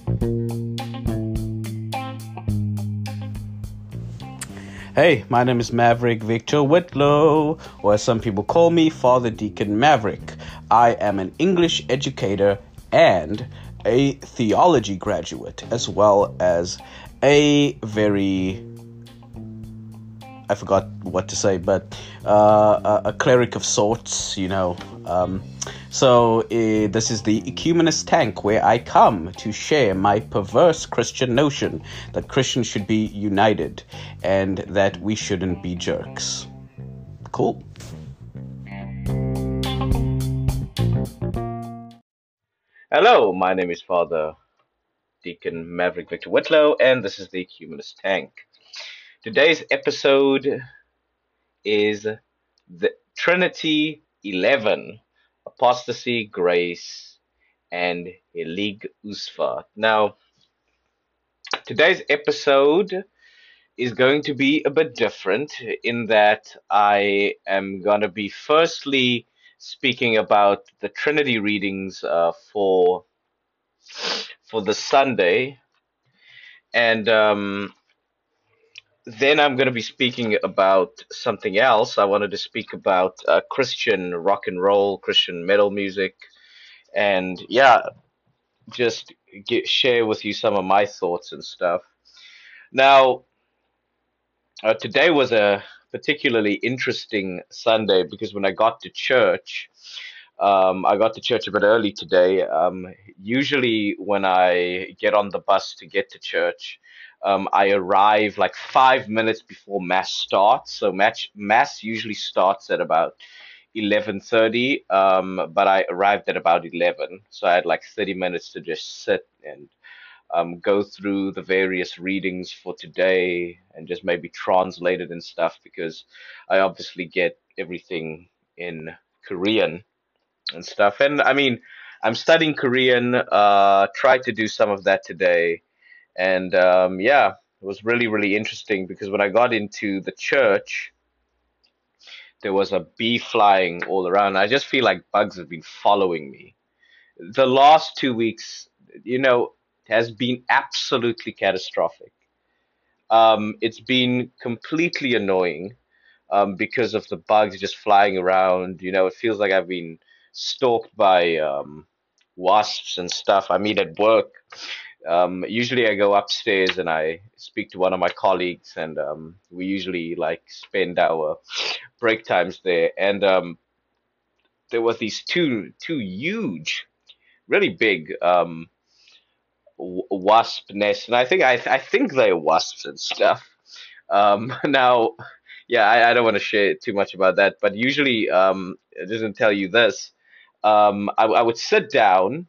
Hey, my name is Maverick Victor Whitlow, or as some people call me, Father Deacon Maverick. I am an English educator and a theology graduate, as well as a very, I forgot what to say, but a cleric of sorts. This is the Ecumenist Tank, where I come to share my perverse Christian notion that Christians should be united and that we shouldn't be jerks. Cool. Hello, my name is Father Deacon Maverick Victor Whitlow, and this is the Ecumenist Tank. Today's episode is the Trinity 11, Apostasy, Grace, and Helig Usfat. Now, today's episode is going to be a bit different in that I am going to be firstly speaking about the Trinity readings for the Sunday, and then I'm going to be speaking about something else. I wanted to speak about Christian rock and roll, Christian metal music, and just share with you some of my thoughts and stuff. Now, today was a particularly interesting Sunday because when I got to church, I got to church a bit early today. Usually, when I get on the bus to get to church, I arrive like 5 minutes before Mass starts. So Mass usually starts at about 11:30, but I arrived at about 11. So I had like 30 minutes to just sit and go through the various readings for today and just maybe translate it and stuff because I obviously get everything in Korean and stuff. And I mean, I'm studying Korean, tried to do some of that today. And it was really, really interesting because when I got into the church, there was a bee flying all around. I just feel like bugs have been following me. The last 2 weeks, has been absolutely catastrophic. It's been completely annoying because of the bugs just flying around. It feels like I've been stalked by wasps and stuff. I mean, at work, usually I go upstairs and I speak to one of my colleagues, and we usually like spend our break times there. And there was these two huge, really big wasp nests, and I think they're wasps and stuff. Now, yeah, I don't want to share too much about that, but usually, it doesn't tell you this. I would sit down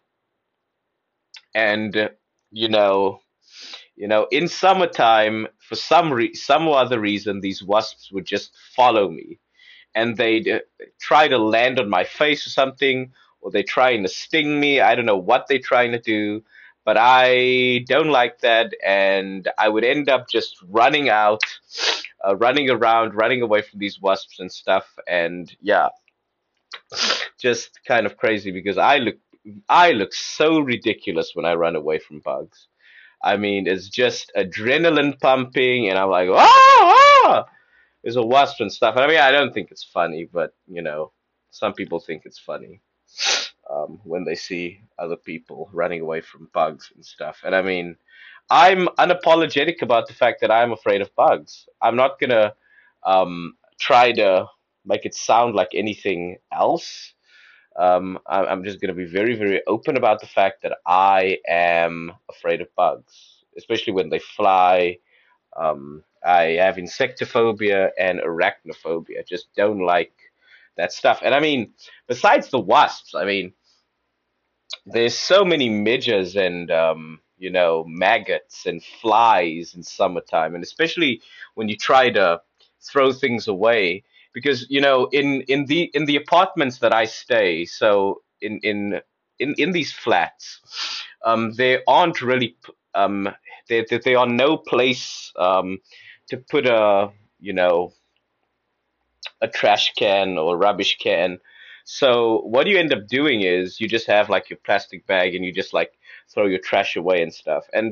and, you know, in summertime, for some other reason, these wasps would just follow me, and they'd try to land on my face or something, or they're trying to sting me. I don't know what they're trying to do, but I don't like that, and I would end up just running out, running around, running away from these wasps and stuff, and yeah, just kind of crazy because I look so ridiculous when I run away from bugs. I mean, it's just adrenaline pumping, and I'm like, ah! There's a wasp and stuff. And I mean, I don't think it's funny, but some people think it's funny when they see other people running away from bugs and stuff. And I mean, I'm unapologetic about the fact that I'm afraid of bugs. I'm not gonna try to make it sound like anything else. I'm just gonna be very, very open about the fact that I am afraid of bugs, especially when they fly. I have insectophobia and arachnophobia. Just don't like that stuff. And I mean, besides the wasps, I mean, there's so many midges and maggots and flies in summertime, and especially when you try to throw things away, because in the apartments that I stay, so in these flats, there aren't really there are no place to put a trash can or rubbish can. So what you end up doing is you just have like your plastic bag and you just like throw your trash away and stuff. And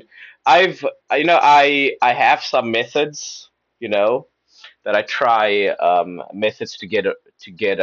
I have some methods, you know, that I try, methods to get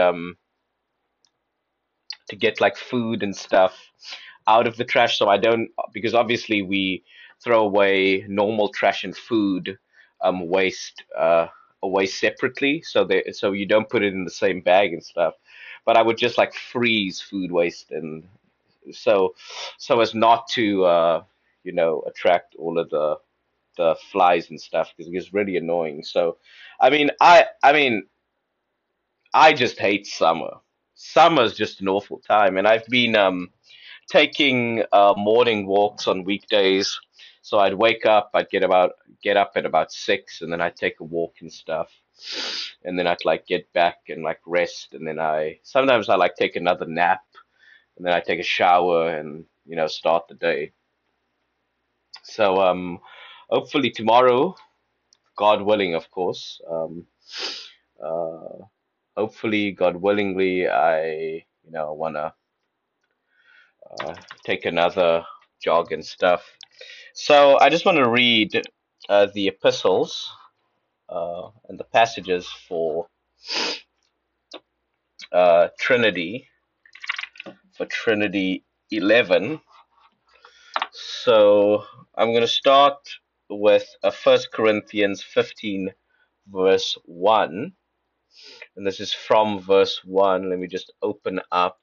to get like food and stuff out of the trash, so I don't, because obviously we throw away normal trash and food waste away separately, so so you don't put it in the same bag and stuff. But I would just like freeze food waste, and so as not to attract all of the flies and stuff, because it gets really annoying. So I just hate summer. Summer's just an awful time, and I've been taking morning walks on weekdays. So I'd wake up, get up at about 6, and then I'd take a walk and stuff, and then I'd like get back and like rest, and then I sometimes I like take another nap, and then I take a shower and start the day. So hopefully tomorrow, God willing, of course. Uh, Hopefully, God willingly, I wanna uh, take another jog and stuff. So I just want to read the epistles and the passages Trinity, for Trinity 11. So I'm going to start with 1 Corinthians 15, verse 1. And this is from verse 1. Let me just open up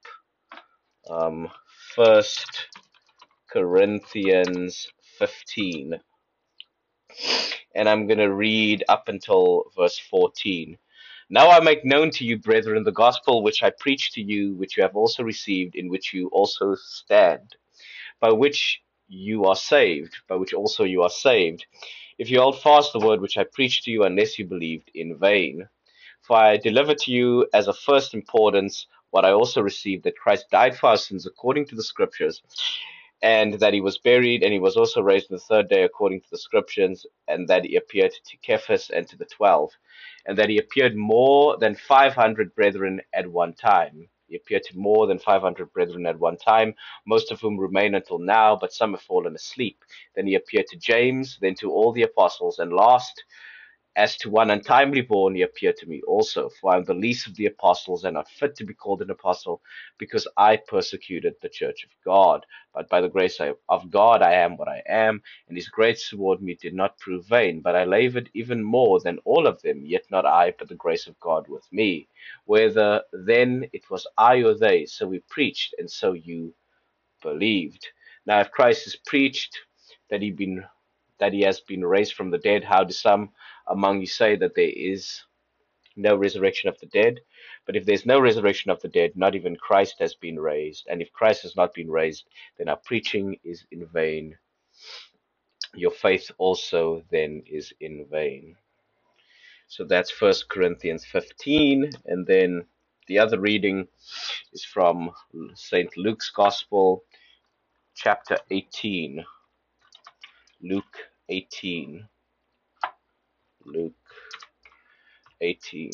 1 Corinthians 15. And I'm going to read up until verse 14. Now I make known to you, brethren, the gospel which I preached to you, which you have also received, in which you also stand, by which you are saved, by which also you are saved, if you hold fast the word which I preached to you, unless you believed in vain. For I delivered to you as of first importance what I also received, that Christ died for our sins according to the Scriptures, and that he was buried, and he was also raised on the third day according to the Scriptures, and that he appeared to Cephas and to the 12, and that he appeared more than 500 brethren at one time. He appeared to more than 500 brethren at one time, most of whom remain until now, but some have fallen asleep. Then he appeared to James, then to all the apostles, and last, as to one untimely born, he appeared to me also. For I am the least of the apostles, and not fit to be called an apostle, because I persecuted the church of God. But by the grace of God I am what I am, and his grace toward me did not prove vain. But I labored even more than all of them, yet not I, but the grace of God with me. Whether then it was I or they, so we preached, and so you believed. Now if Christ is preached that he has been raised from the dead, how do some among you say that there is no resurrection of the dead? But if there's no resurrection of the dead, not even Christ has been raised. And if Christ has not been raised, then our preaching is in vain. Your faith also then is in vain. So that's 1 Corinthians 15. And then the other reading is from St. Luke's Gospel, chapter 18. Luke 18. Luke 18.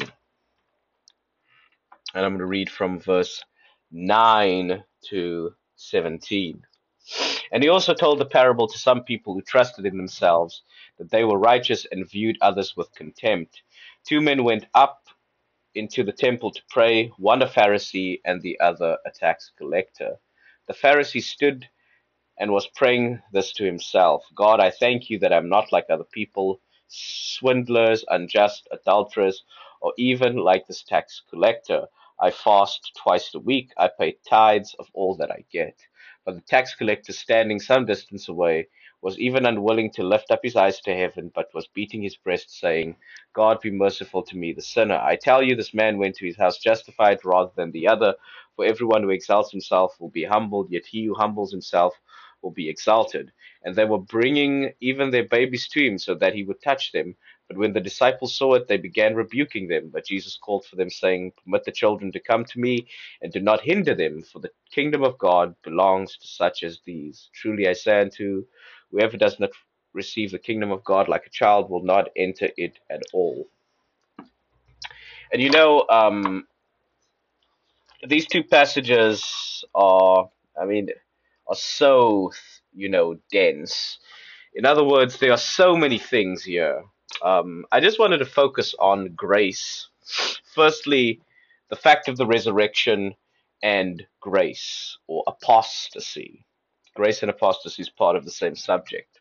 And I'm going to read from verse 9 to 17. And he also told the parable to some people who trusted in themselves that they were righteous and viewed others with contempt. Two men went up into the temple to pray, one a Pharisee and the other a tax collector. The Pharisee stood and was praying this to himself: God, I thank you that I'm not like other people, swindlers, unjust, adulterers, or even like this tax collector. I fast twice a week. I pay tithes of all that I get. But the tax collector, standing some distance away, was even unwilling to lift up his eyes to heaven, but was beating his breast, saying, God, be merciful to me, the sinner. I tell you, this man went to his house justified rather than the other. For everyone who exalts himself will be humbled, yet he who humbles himself will be exalted. And they were bringing even their babies to him, so that he would touch them. But when the disciples saw it, they began rebuking them. But Jesus called for them, saying, Permit the children to come to me, and do not hinder them, for the kingdom of God belongs to such as these. Truly I say unto you, whoever does not receive the kingdom of God like a child will not enter it at all. And these two passages are, I mean, are so, dense. In other words, there are so many things here. I just wanted to focus on grace. Firstly, the fact of the resurrection and grace, or apostasy. Grace and apostasy is part of the same subject.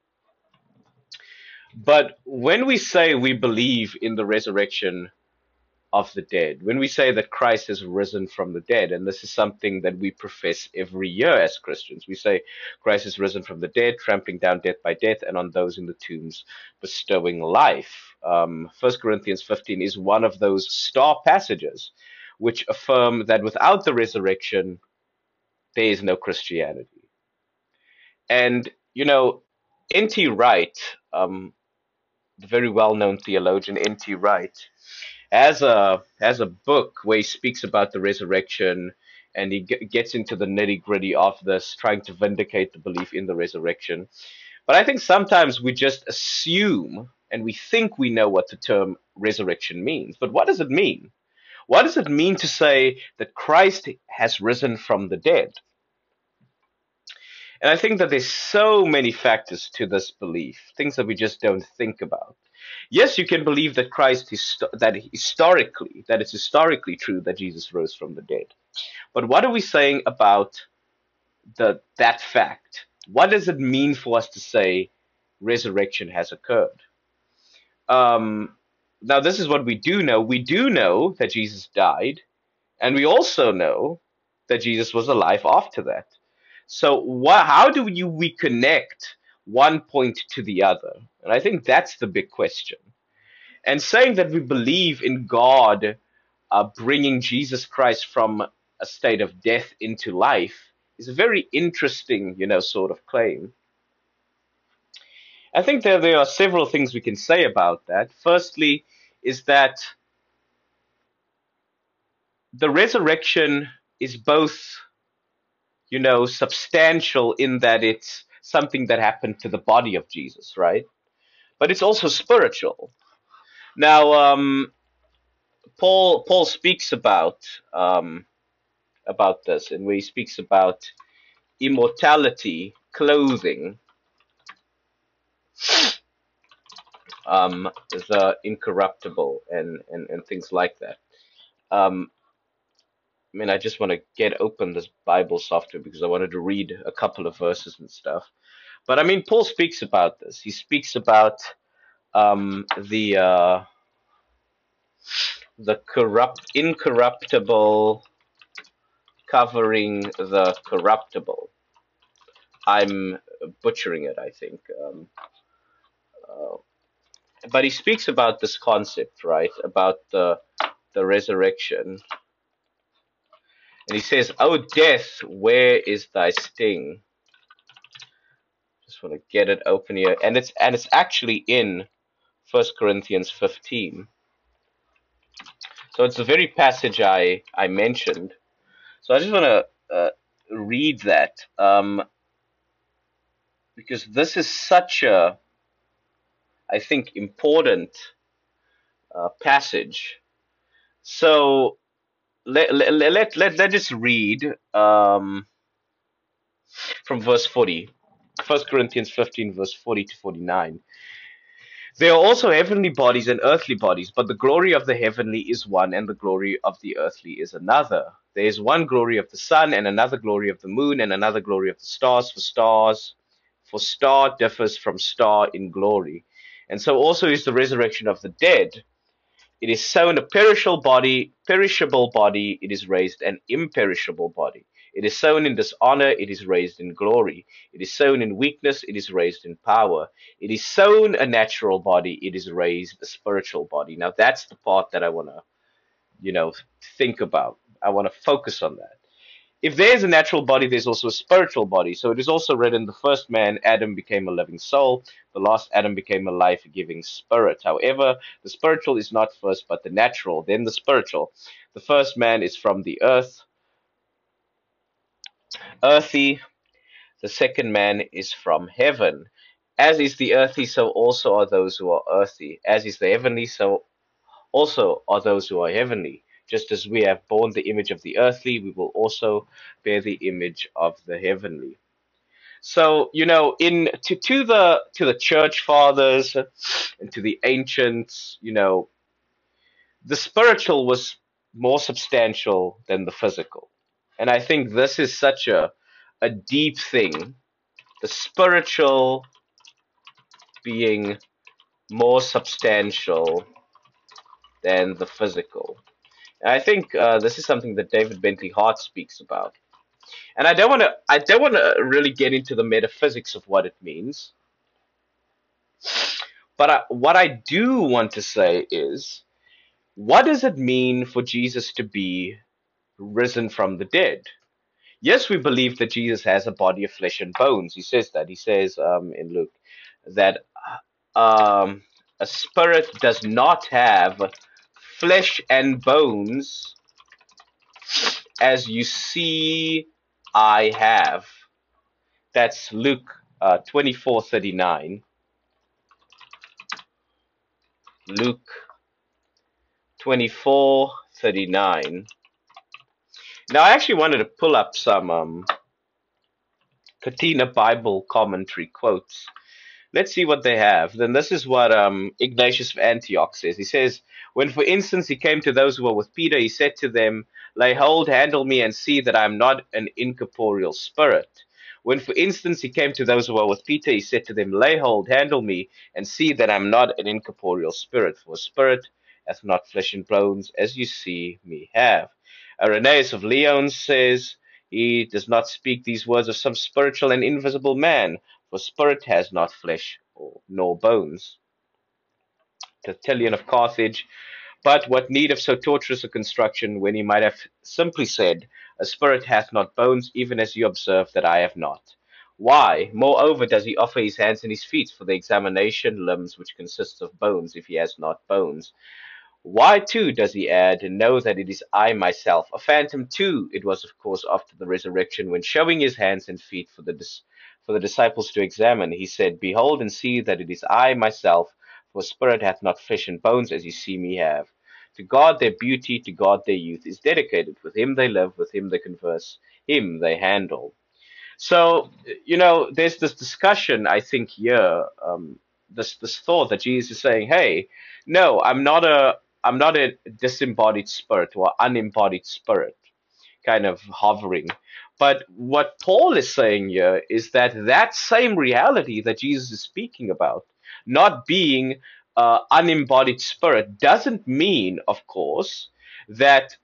But when we say we believe in the resurrection of the dead, when we say that Christ has risen from the dead, and this is something that we profess every year as Christians, we say Christ has risen from the dead, trampling down death by death, and on those in the tombs bestowing life. 1 Corinthians 15 is one of those star passages which affirm that without the resurrection, there is no Christianity. And, N.T. Wright, the very well-known theologian N.T. Wright, has a book where he speaks about the resurrection, and he gets into the nitty-gritty of this, trying to vindicate the belief in the resurrection. But I think sometimes we just assume and we think we know what the term resurrection means. But what does it mean? What does it mean to say that Christ has risen from the dead? And I think that there's so many factors to this belief, things that we just don't think about. Yes, you can believe that that it's historically true that Jesus rose from the dead. But what are we saying about that fact? What does it mean for us to say resurrection has occurred? Now, this is what we do know. We do know that Jesus died, and we also know that Jesus was alive after that. So how do we connect one point to the other? And I think that's the big question. And saying that we believe in God bringing Jesus Christ from a state of death into life is a very interesting, sort of claim. I think there are several things we can say about that. Firstly, is that the resurrection is both, substantial in that it's something that happened to the body of Jesus, right? But it's also spiritual. Now, Paul speaks about this, and where he speaks about immortality, clothing, the incorruptible, and things like that. I just want to get open this Bible software because I wanted to read a couple of verses and stuff. But Paul speaks about this. He speaks about the incorruptible covering the corruptible. I'm butchering it, I think. But he speaks about this concept, right? About the resurrection. And he says, "O death, where is thy sting?" Just want to get it open here. And it's actually in 1 Corinthians 15. So it's the very passage I mentioned. So I just want to read that. Because this is such a, I think, important passage. So let's just read from verse 40. 1 Corinthians 15, verse 40 to 49. There are also heavenly bodies and earthly bodies, but the glory of the heavenly is one, and the glory of the earthly is another. There is one glory of the sun, and another glory of the moon, and another glory of the stars. For star differs from star in glory. And so also is the resurrection of the dead. It is sown a perishable body, it is raised an imperishable body. It is sown in dishonor, it is raised in glory. It is sown in weakness, it is raised in power. It is sown a natural body, it is raised a spiritual body. Now that's the part that I want to, think about. I want to focus on that. If there is a natural body, there's also a spiritual body. So it is also written, the first man, Adam, became a living soul. The last Adam became a life-giving spirit. However, the spiritual is not first, but the natural, then the spiritual. The first man is from the earthy. The second man is from heaven. As is the earthy, so also are those who are earthy. As is the heavenly, so also are those who are heavenly. Just as we have borne the image of the earthly, we will also bear the image of the heavenly. So, to the church fathers and to the ancients, the spiritual was more substantial than the physical. And I think this is such a deep thing, the spiritual being more substantial than the physical. And I think this is something that David Bentley Hart speaks about. And I don't want to really get into the metaphysics of what it means, but what I do want to say is, what does it mean for Jesus to be risen from the dead? Yes, we believe that Jesus has a body of flesh and bones. He says that. He says in Luke that a spirit does not have flesh and bones as you see I have. That's Luke 24:39. Luke 24:39. Now, I actually wanted to pull up some Katina Bible commentary quotes. Let's see what they have. Then this is what Ignatius of Antioch says. He says, when, for instance, he came to those who were with Peter, he said to them, lay hold, handle me, and see that I am not an incorporeal spirit. When, for instance, he came to those who were with Peter, he said to them, lay hold, handle me, and see that I am not an incorporeal spirit. For a spirit hath not flesh and bones, as you see me have. Irenaeus of Lyon says, he does not speak these words of some spiritual and invisible man, for spirit has not flesh nor bones. Tertullian of Carthage, but what need of so tortuous a construction, when he might have simply said, a spirit hath not bones, even as you observe that I have not? Why, moreover, does he offer his hands and his feet for the examination, limbs which consist of bones, if he has not bones? Why, too, does he add, know that it is I myself? A phantom, too, it was, of course, after the resurrection, when showing his hands and feet for the disciples to examine, he said, behold and see that it is I myself, for spirit hath not flesh and bones, as you see me have. To God their beauty, to God their youth is dedicated. With him they live, with him they converse, him they handle. So, there's this discussion, I think, here, this thought that Jesus is saying, hey, no, I'm not a disembodied spirit or unembodied spirit, kind of hovering. But what Paul is saying here is that same reality that Jesus is speaking about, not being unembodied spirit, doesn't mean, of course, that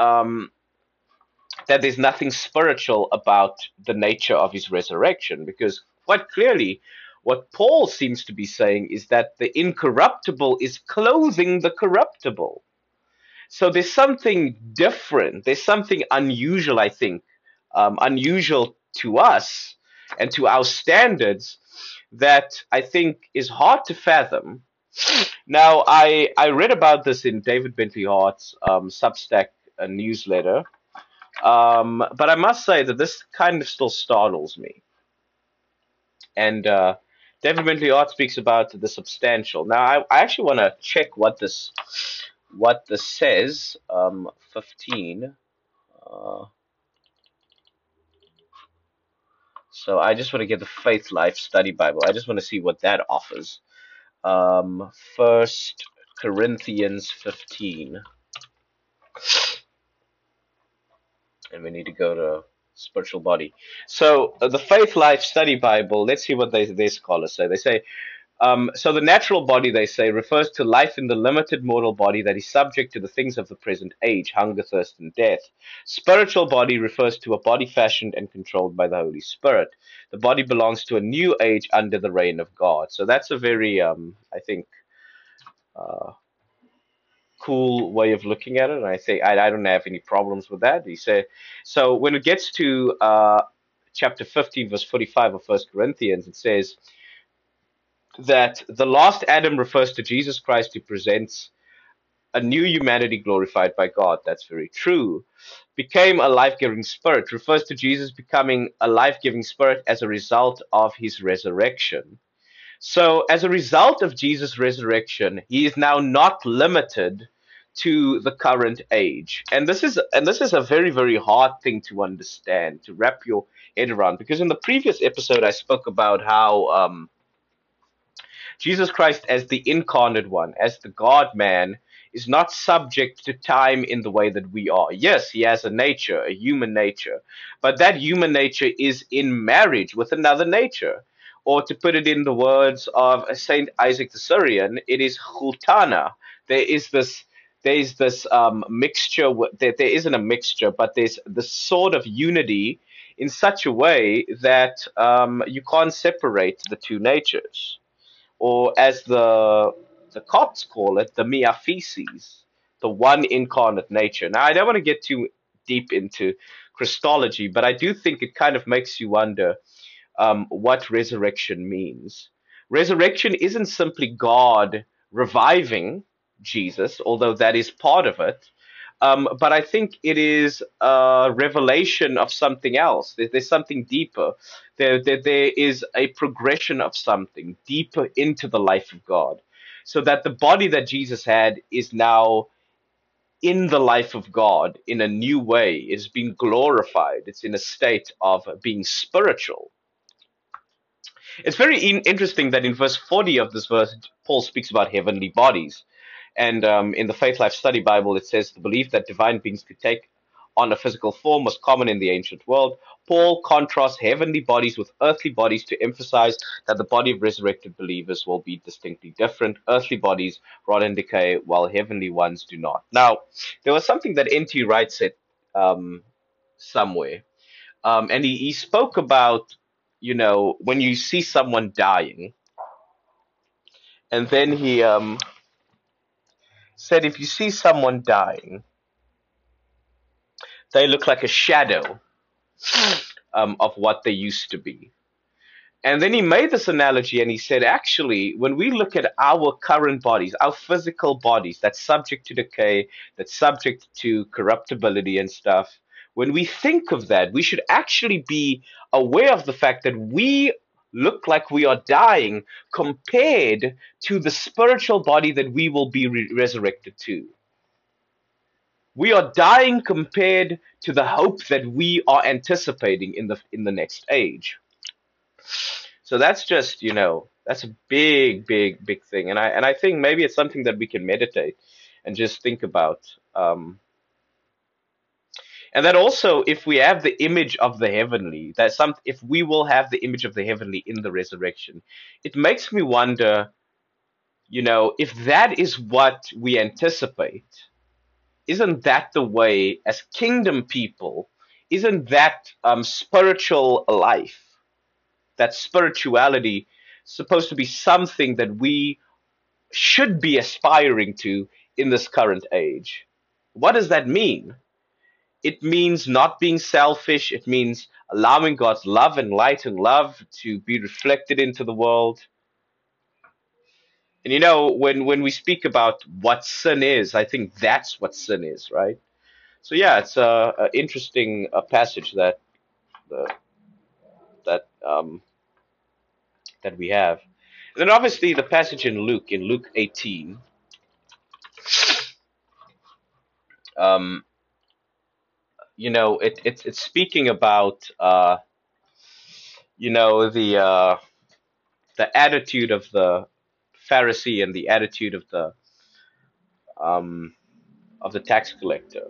that there's nothing spiritual about the nature of his resurrection, because quite clearly what Paul seems to be saying is that the incorruptible is clothing the corruptible. So there's something different. There's something unusual, I think, unusual to us and to our standards, that I think is hard to fathom. Now, I read about this in David Bentley Hart's Substack newsletter, but I must say that this kind of still startles me. And David Bentley Hart speaks about the substantial. Now, I actually want to check what this says. 15. So I just want to get the Faith Life Study Bible. I just want to see what that offers. 1 Corinthians 15. And we need to go to spiritual body. So the Faith Life Study Bible, let's see what their scholars say. They say, so the natural body, they say, refers to life in the limited mortal body that is subject to the things of the present age, hunger, thirst, and death. Spiritual body refers to a body fashioned and controlled by the Holy Spirit. The body belongs to a new age under the reign of God. So that's a very, I think, cool way of looking at it. And I say I don't have any problems with that. He said, so when it gets to chapter 15, verse 45 of 1 Corinthians, it says that the last Adam refers to Jesus Christ, who presents a new humanity glorified by God. That's very true. Became a life-giving spirit refers to Jesus becoming a life-giving spirit as a result of his resurrection. So as a result of Jesus' resurrection, he is now not limited to the current age. And this is a very, very hard thing to understand, to wrap your head around, because in the previous episode I spoke about how Jesus Christ, as the incarnate one, as the God man, is not subject to time in the way that we are. Yes, he has a nature, a human nature, but that human nature is in marriage with another nature. Or to put it in the words of Saint Isaac the Syrian, it is chultana. There is this mixture. There isn't a mixture, but there's this sort of unity in such a way that you can't separate the two natures, or as the Copts call it, the Miaphysis, the one incarnate nature. Now, I don't want to get too deep into Christology, but I do think it kind of makes you wonder what resurrection means. Resurrection isn't simply God reviving Jesus, although that is part of it. But I think it is a revelation of something else. There's something deeper. There is a progression of something deeper into the life of God. So that the body that Jesus had is now in the life of God in a new way. It's been glorified. It's in a state of being spiritual. It's very interesting that in verse 40 of this verse, Paul speaks about heavenly bodies. And in the Faith Life Study Bible, it says the belief that divine beings could take on a physical form was common in the ancient world. Paul contrasts heavenly bodies with earthly bodies to emphasize that the body of resurrected believers will be distinctly different. Earthly bodies rot and decay, while heavenly ones do not. Now, there was something that N.T. Wright said somewhere. And he spoke about, when you see someone dying, and then he said, if you see someone dying, they look like a shadow of what they used to be. And then he made this analogy and he said, actually, when we look at our current bodies, our physical bodies that's subject to decay, that's subject to corruptibility and stuff, when we think of that, we should actually be aware of the fact that we look like we are dying compared to the spiritual body that we will be resurrected to. We are dying compared to the hope that we are anticipating in the next age. So that's just, that's a big, big, big thing. And I think maybe it's something that we can meditate and just think about. And that also, if we have the image of the heavenly, if we will have the image of the heavenly in the resurrection, it makes me wonder, if that is what we anticipate, isn't that the way as kingdom people? Isn't that spiritual life, that spirituality, supposed to be something that we should be aspiring to in this current age? What does that mean? It means not being selfish. It means allowing God's love and light and love to be reflected into the world. And when we speak about what sin is, I think that's what sin is, right? So yeah, it's a interesting passage that that that we have. And then obviously the passage in Luke 18, it's speaking about the attitude of the Pharisee and the attitude of the tax collector.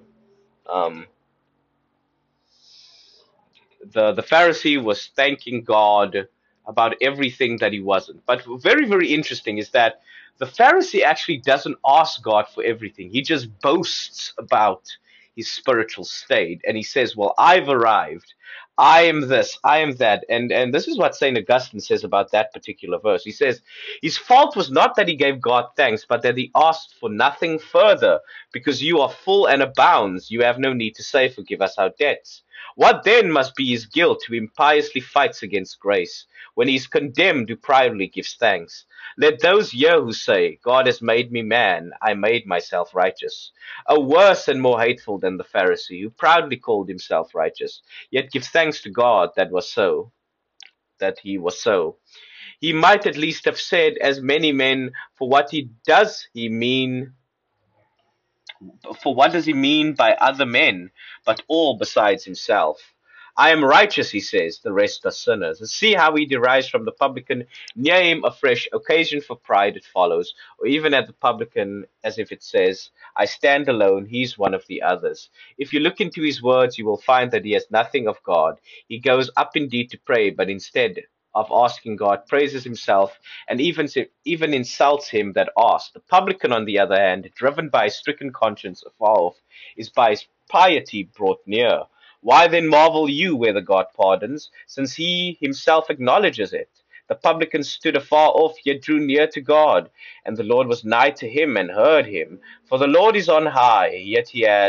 The Pharisee was thanking God about everything that he wasn't. But very, very interesting is that the Pharisee actually doesn't ask God for everything. He just boasts about his spiritual state. And he says, well, I've arrived. I am this, I am that. And this is what St. Augustine says about that particular verse. He says, his fault was not that he gave God thanks, but that he asked for nothing further, because you are full and abounds. You have no need to say, forgive us our debts. What then must be his guilt who impiously fights against grace, when he is condemned who proudly gives thanks? Let those hear who say, God has made me man, I made myself righteous. A worse and more hateful than the Pharisee, who proudly called himself righteous, yet gives thanks to God that he was so. He might at least have said, as many men, for what he does he mean For what does he mean by other men, but all besides himself? I am righteous, he says, the rest are sinners. And see how he derives from the publican, near him a fresh occasion for pride it follows, or even at the publican, as if it says, I stand alone, he's one of the others. If you look into his words, you will find that he has nothing of God. He goes up indeed to pray, but instead of asking God, praises himself, and even insults him that asks. The publican, on the other hand, driven by a stricken conscience afar off, is by his piety brought near. Why then marvel you whether God pardons, since he himself acknowledges it? The publican stood afar off, yet drew near to God, and the Lord was nigh to him and heard him. For the Lord is on high, yet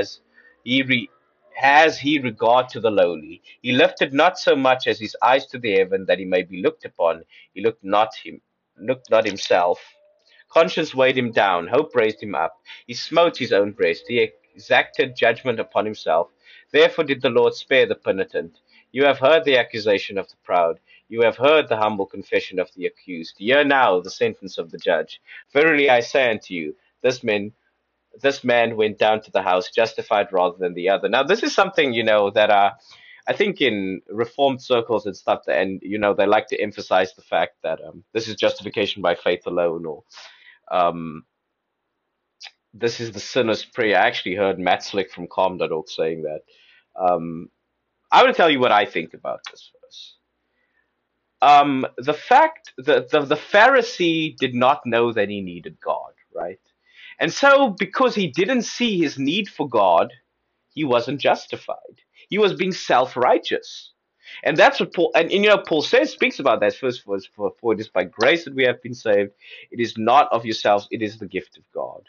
has he regard to the lowly. He lifted not so much as his eyes to the heaven that he may be looked upon. He looked not himself. Conscience weighed him down, hope raised him up. He smote his own breast, he exacted judgment upon himself. Therefore did the Lord spare the penitent. You have heard the accusation of the proud. You have heard the humble confession of the accused. Hear now the sentence of the judge. Verily I say unto you, this man went down to the house justified rather than the other. Now, this is something, that I think in reformed circles and stuff, and, they like to emphasize the fact that this is justification by faith alone, or um, this is the sinner's prayer. I actually heard Matt Slick from Calm.org saying that. I want to tell you what I think about this verse. The fact that the Pharisee did not know that he needed God, right? And so, because he didn't see his need for God, he wasn't justified. He was being self-righteous. And that's what Paul, and Paul speaks about that first verse, for it is by grace that we have been saved. It is not of yourselves, it is the gift of God.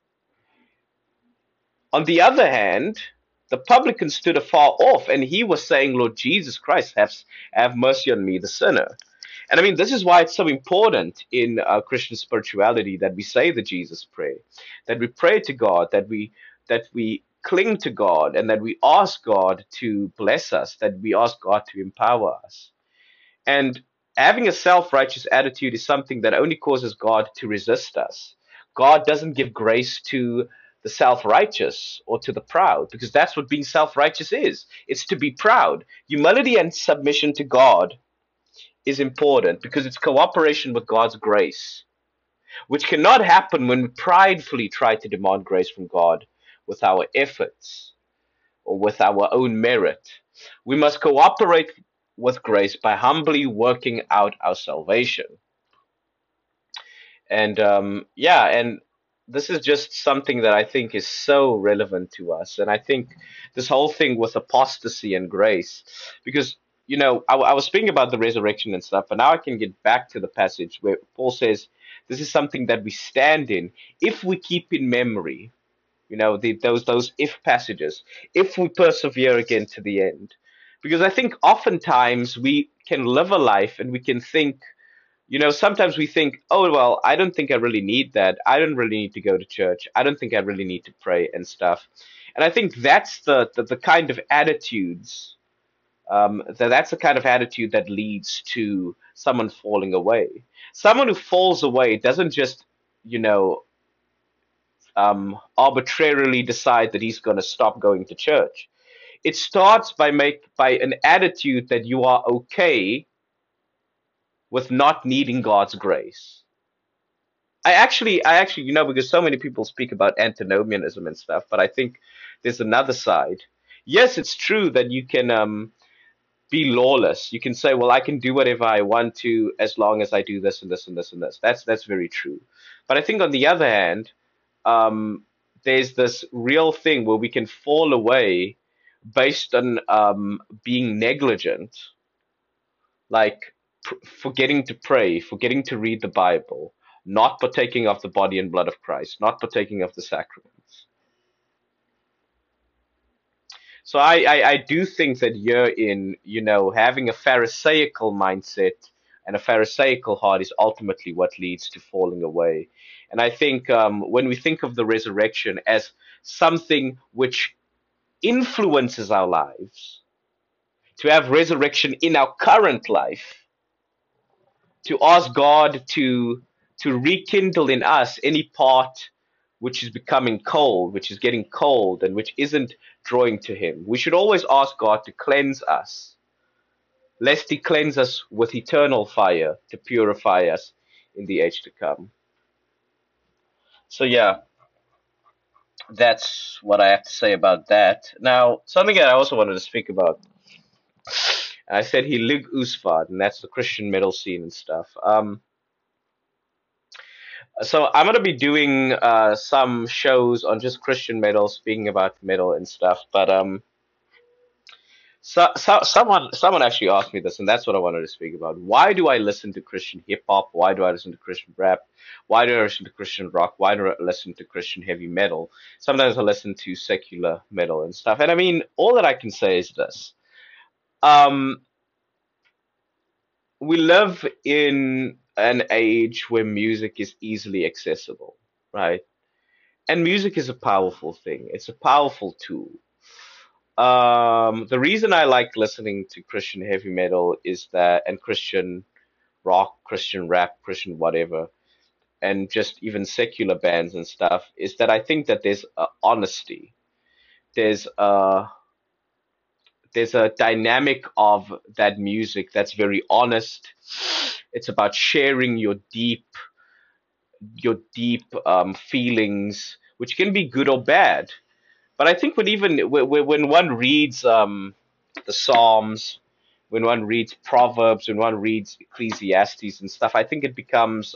On the other hand, the publican stood afar off, and he was saying, Lord Jesus Christ, have mercy on me, the sinner. And I mean, this is why it's so important in Christian spirituality that we say the Jesus prayer, that we pray to God, that we cling to God, and that we ask God to bless us, that we ask God to empower us. And having a self-righteous attitude is something that only causes God to resist us. God doesn't give grace to the self-righteous or to the proud, because that's what being self-righteous is. It's to be proud. Humility and submission to God is important because it's cooperation with God's grace, which cannot happen when we pridefully try to demand grace from God with our efforts or with our own merit. We must cooperate with grace by humbly working out our salvation. And and this is just something that I think is so relevant to us. And I think this whole thing with apostasy and grace, because I was speaking about the resurrection and stuff, but now I can get back to the passage where Paul says this is something that we stand in if we keep in memory, those if passages, if we persevere again to the end. Because I think oftentimes we can live a life and we can think, sometimes we think, oh, well, I don't think I really need that. I don't really need to go to church. I don't think I really need to pray and stuff. And I think that's the kind of attitudes, that's the kind of attitude that leads to someone falling away. Someone who falls away doesn't just, arbitrarily decide that he's going to stop going to church. It starts by an attitude that you are okay with not needing God's grace. I actually, because so many people speak about antinomianism and stuff, but I think there's another side. Yes, it's true that you can be lawless. You can say, well, I can do whatever I want to as long as I do this and this and this and this. That's very true. But I think on the other hand, there's this real thing where we can fall away based on being negligent, like forgetting to pray, forgetting to read the Bible, not partaking of the body and blood of Christ, not partaking of the sacraments. So I do think that you're in, having a Pharisaical mindset and a Pharisaical heart is ultimately what leads to falling away. And I think when we think of the resurrection as something which influences our lives, to have resurrection in our current life, to ask God to rekindle in us any part which is becoming cold, which is getting cold, and which isn't drawing to Him. We should always ask God to cleanse us, lest He cleanse us with eternal fire to purify us in the age to come. So, yeah, that's what I have to say about that. Now, something that I also wanted to speak about, I said he Lig Usvad, and that's the Christian metal scene and stuff. So I'm gonna be doing some shows on just Christian metal, speaking about metal and stuff. But someone actually asked me this, and that's what I wanted to speak about. Why do I listen to Christian hip hop? Why do I listen to Christian rap? Why do I listen to Christian rock? Why do I listen to Christian heavy metal? Sometimes I listen to secular metal and stuff. And I mean, all that I can say is this. Um, we live in an age where music is easily accessible, right? And music is a powerful thing. It's a powerful tool. The reason I like listening to Christian heavy metal is that, and Christian rock, Christian rap, Christian whatever, and just even secular bands and stuff, is that I think that there's a honesty. There's a there's a dynamic of that music that's very honest. It's about sharing your deep feelings, which can be good or bad. But I think when one reads the Psalms, when one reads Proverbs, when one reads Ecclesiastes and stuff, I think it becomes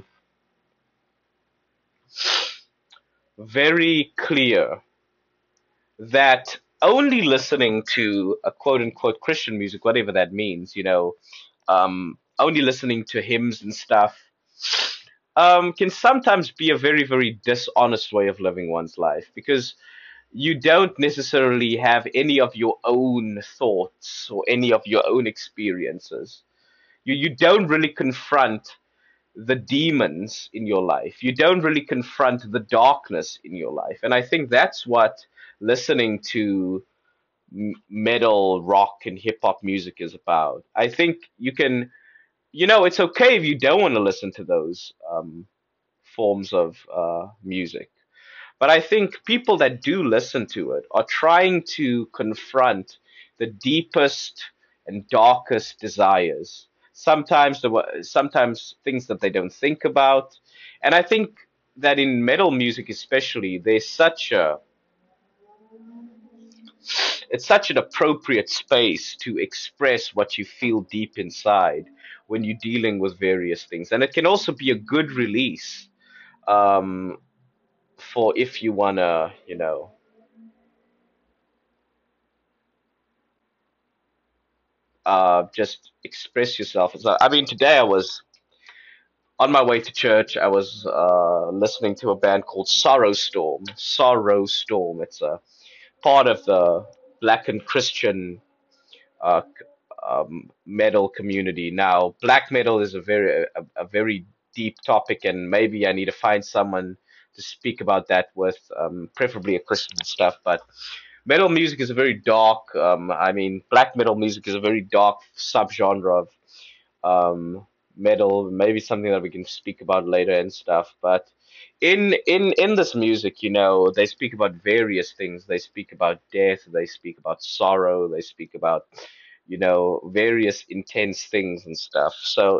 very clear that only listening to a quote unquote Christian music, whatever that means, only listening to hymns and stuff, can sometimes be a very, very dishonest way of living one's life because you don't necessarily have any of your own thoughts or any of your own experiences. You don't really confront the demons in your life. You don't really confront the darkness in your life. And I think that's what listening to metal, rock, and hip hop music is about. I think it's okay if you don't want to listen to those forms of music. But I think people that do listen to it are trying to confront the deepest and darkest desires. Sometimes things that they don't think about, and I think that in metal music especially, there's such a it's such an appropriate space to express what you feel deep inside when you're dealing with various things, and it can also be a good release um, for if you wanna, just express yourself. So, I mean, today I was on my way to church. I was listening to a band called Sorrow Storm. Sorrow Storm. It's a part of the Black and Christian uh, metal community. Now, black metal is a very deep topic, and maybe I need to find someone to speak about that with, preferably a Christian and stuff. But metal music is a very dark. I mean, black metal music is a very dark subgenre of metal. Maybe something that we can speak about later and stuff. But in this music, they speak about various things. They speak about death. They speak about sorrow. They speak about various intense things and stuff.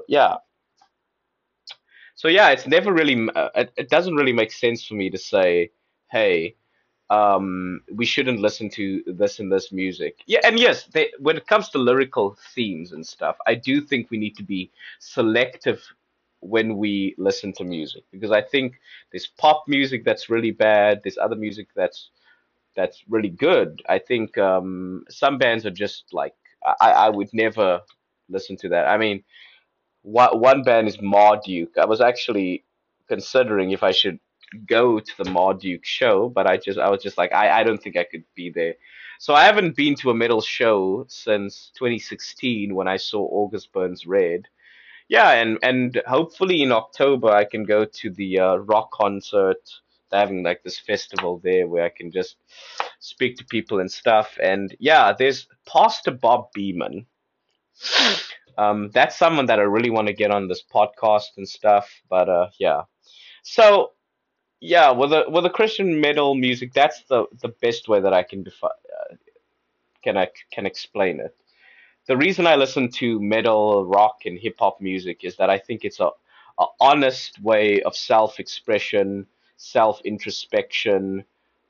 So yeah, it's never really it doesn't really make sense for me to say, hey, we shouldn't listen to this and this music. Yeah, and yes, when it comes to lyrical themes and stuff, I do think we need to be selective when we listen to music because I think there's pop music that's really bad. There's other music that's really good. I think some bands are just like I would never listen to that. I mean, one band is Marduk. I was actually considering if I should go to the Marduk show, but I was just like I don't think I could be there. So I haven't been to a metal show since 2016 when I saw August Burns Red. Yeah, and hopefully in October I can go to the rock concert. They're having like this festival there where I can just speak to people and stuff. And yeah, there's Pastor Bob Beeman. That's someone that I really want to get on this podcast and stuff. But yeah. So yeah, with the Christian metal music, that's the best way that I can define can explain it. The reason I listen to metal, rock, and hip hop music is that I think it's a honest way of self-expression, self-introspection,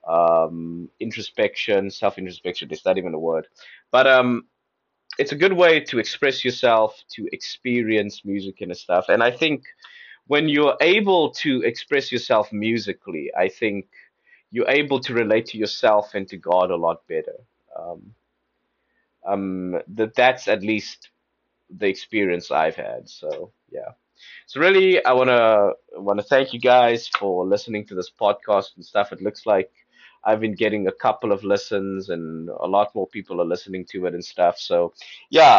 self-introspection. Is that even a word? But it's a good way to express yourself, to experience music and stuff. And I think when you're able to express yourself musically, I think you're able to relate to yourself and to God a lot better. Um, that's at least the experience I've had. So yeah. So really, I wanna thank you guys for listening to this podcast and stuff. It looks like I've been getting a couple of listens, and a lot more people are listening to it and stuff. So yeah.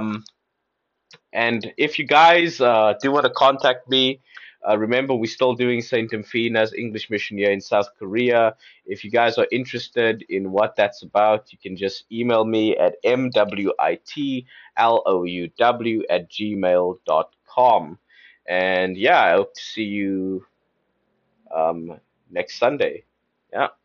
And if you guys do want to contact me, remember we're still doing Saint Amphina's English Mission here in South Korea. If you guys are interested in what that's about, you can just email me at mwitlow@gmail.com. And yeah, I hope to see you next Sunday. Yeah.